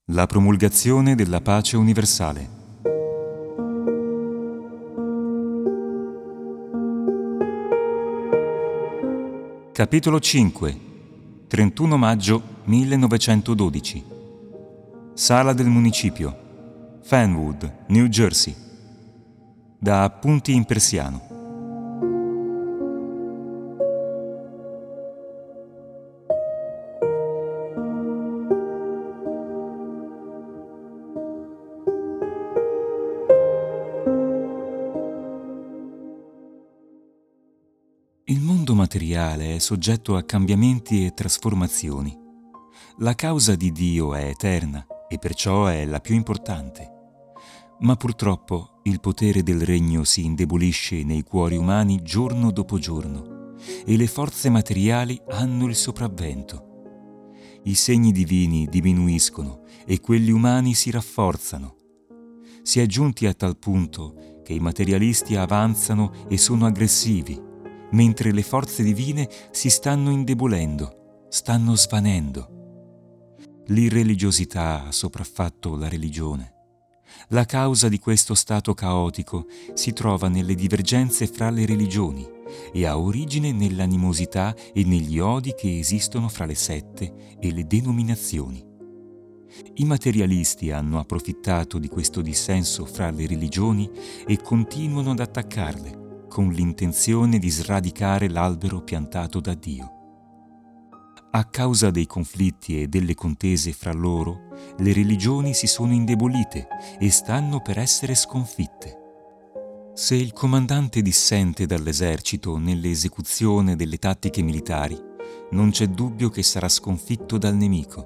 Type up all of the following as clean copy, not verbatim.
La promulgazione della pace universale. Capitolo 5. 31 maggio 1912. Sala del Municipio, Fenwood, New Jersey. Da appunti in persiano. Il mondo materiale è soggetto a cambiamenti e trasformazioni. La causa di Dio è eterna e perciò è la più importante. Ma purtroppo il potere del regno si indebolisce nei cuori umani giorno dopo giorno e le forze materiali hanno il sopravvento. I segni divini diminuiscono e quelli umani si rafforzano. Si è giunti a tal punto che i materialisti avanzano e sono aggressivi, mentre le forze divine si stanno indebolendo, stanno svanendo. L'irreligiosità ha sopraffatto la religione. La causa di questo stato caotico si trova nelle divergenze fra le religioni e ha origine nell'animosità e negli odi che esistono fra le sette e le denominazioni. I materialisti hanno approfittato di questo dissenso fra le religioni e continuano ad attaccarle, con l'intenzione di sradicare l'albero piantato da Dio. A causa dei conflitti e delle contese fra loro, le religioni si sono indebolite e stanno per essere sconfitte. Se il comandante dissente dall'esercito nell'esecuzione delle tattiche militari, non c'è dubbio che sarà sconfitto dal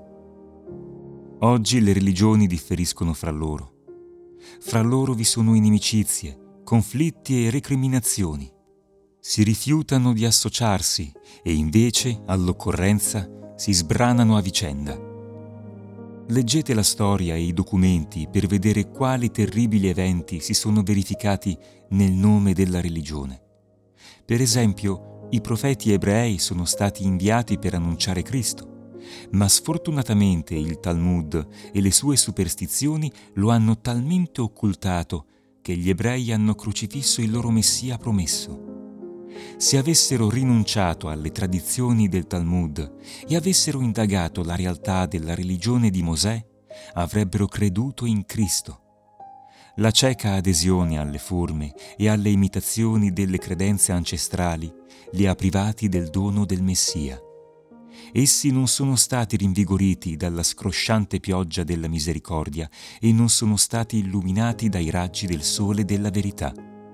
nemico. Oggi le religioni differiscono fra loro. Fra loro vi sono inimicizie, conflitti e recriminazioni. Si rifiutano di associarsi e invece, all'occorrenza, si sbranano a vicenda. Leggete la storia e i documenti per vedere quali terribili eventi si sono verificati nel nome della religione. Per esempio, i profeti ebrei sono stati inviati per annunciare Cristo, ma sfortunatamente il Talmud e le sue superstizioni lo hanno talmente occultato che gli ebrei hanno crocifisso il loro Messia promesso. Se avessero rinunciato alle tradizioni del Talmud e avessero indagato la realtà della religione di Mosè, avrebbero creduto in Cristo. La cieca adesione alle forme e alle imitazioni delle credenze ancestrali li ha privati del dono del Messia. Essi non sono stati rinvigoriti dalla scrosciante pioggia della misericordia e non sono stati illuminati dai raggi del sole della verità.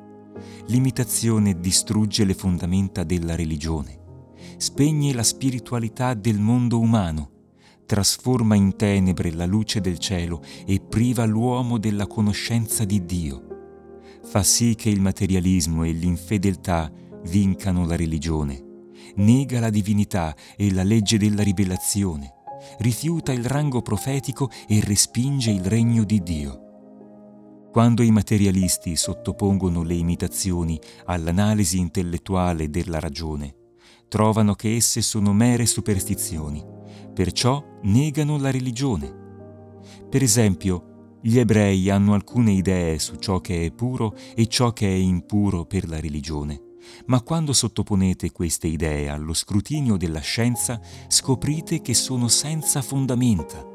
L'imitazione distrugge le fondamenta della religione, spegne la spiritualità del mondo umano, trasforma in tenebre la luce del cielo e priva l'uomo della conoscenza di Dio. Fa sì che il materialismo e l'infedeltà vincano la religione. Nega la divinità e la legge della rivelazione, rifiuta il rango profetico e respinge il regno di Dio. Quando i materialisti sottopongono le imitazioni all'analisi intellettuale della ragione, trovano che esse sono mere superstizioni, perciò negano la religione. Per esempio, gli ebrei hanno alcune idee su ciò che è puro e ciò che è impuro per la religione. Ma quando sottoponete queste idee allo scrutinio della scienza, scoprite che sono senza fondamenta.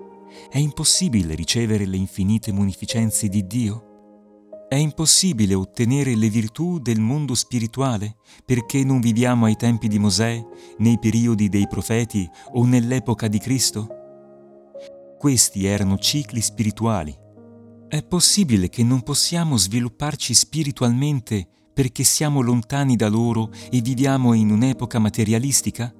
È impossibile ricevere le infinite munificenze di Dio? È impossibile ottenere le virtù del mondo spirituale perché non viviamo ai tempi di Mosè, nei periodi dei profeti o nell'epoca di Cristo? Questi erano cicli spirituali. È possibile che non possiamo svilupparci spiritualmente perché siamo lontani da loro e viviamo in un'epoca materialistica?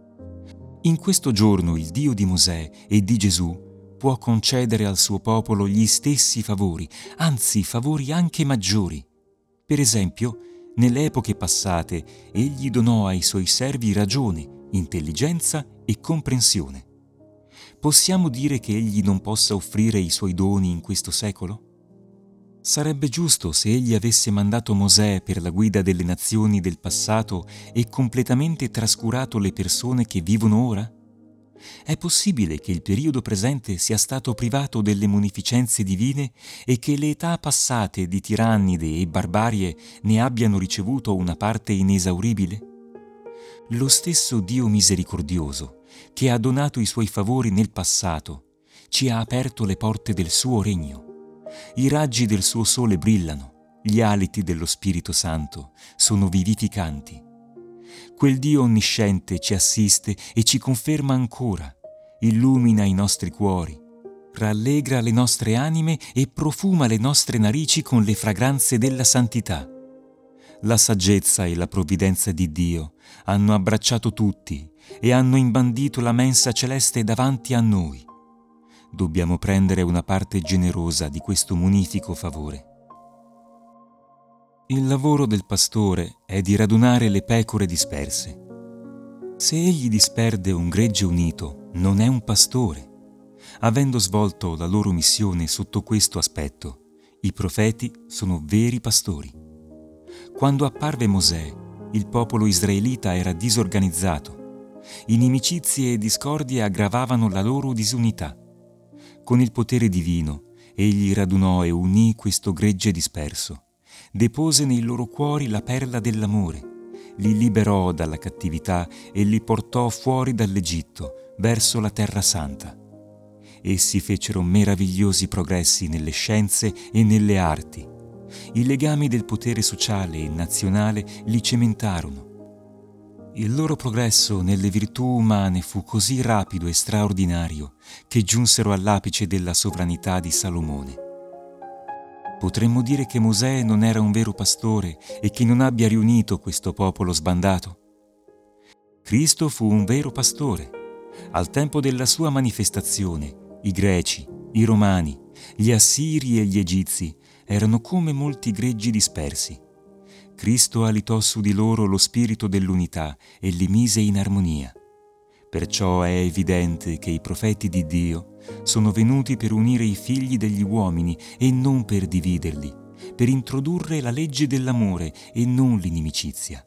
In questo giorno il Dio di Mosè e di Gesù può concedere al suo popolo gli stessi favori, anzi favori anche maggiori. Per esempio, nelle epoche passate egli donò ai suoi servi ragione, intelligenza e comprensione. Possiamo dire che egli non possa offrire i suoi doni in questo secolo? Sarebbe giusto se egli avesse mandato Mosè per la guida delle nazioni del passato e completamente trascurato le persone che vivono ora? È possibile che il periodo presente sia stato privato delle munificenze divine e che le età passate di tirannide e barbarie ne abbiano ricevuto una parte inesauribile? Lo stesso Dio misericordioso, che ha donato i suoi favori nel passato, ci ha aperto le porte del suo regno. I raggi del suo sole brillano, gli aliti dello Spirito Santo sono vivificanti. Quel Dio onnisciente ci assiste e ci conferma ancora, illumina i nostri cuori, rallegra le nostre anime e profuma le nostre narici con le fragranze della santità. La saggezza e la provvidenza di Dio hanno abbracciato tutti e hanno imbandito la mensa celeste davanti a noi. Dobbiamo prendere una parte generosa di questo munifico favore. Il lavoro del pastore è di radunare le pecore disperse. Se egli disperde un gregge unito, non è un pastore. Avendo svolto la loro missione sotto questo aspetto, i profeti sono veri pastori. Quando apparve Mosè, il popolo israelita era disorganizzato. Inimicizie e discordie aggravavano la loro disunità. Con il potere divino, egli radunò e unì questo gregge disperso. Depose nei loro cuori la perla dell'amore, li liberò dalla cattività e li portò fuori dall'Egitto, verso la Terra Santa. Essi fecero meravigliosi progressi nelle scienze e nelle arti. I legami del potere sociale e nazionale li cementarono. Il loro progresso nelle virtù umane fu così rapido e straordinario che giunsero all'apice della sovranità di Salomone. Potremmo dire che Mosè non era un vero pastore e che non abbia riunito questo popolo sbandato? Cristo fu un vero pastore. Al tempo della sua manifestazione, i greci, i romani, gli assiri e gli egizi erano come molti greggi dispersi. Cristo alitò su di loro lo spirito dell'unità e li mise in armonia. Perciò è evidente che i profeti di Dio sono venuti per unire i figli degli uomini e non per dividerli, per introdurre la legge dell'amore e non l'inimicizia.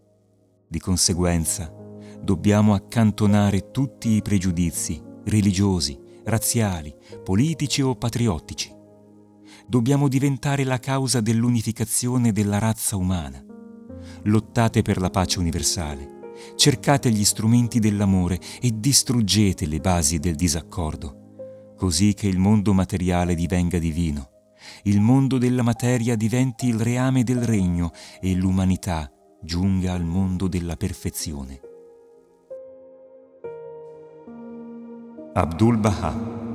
Di conseguenza, dobbiamo accantonare tutti i pregiudizi religiosi, razziali, politici o patriottici. Dobbiamo diventare la causa dell'unificazione della razza umana. Lottate per la pace universale. Cercate gli strumenti dell'amore e distruggete le basi del disaccordo, così che il mondo materiale divenga divino, il mondo della materia diventi il reame del regno e l'umanità giunga al mondo della perfezione. Abdul Baha.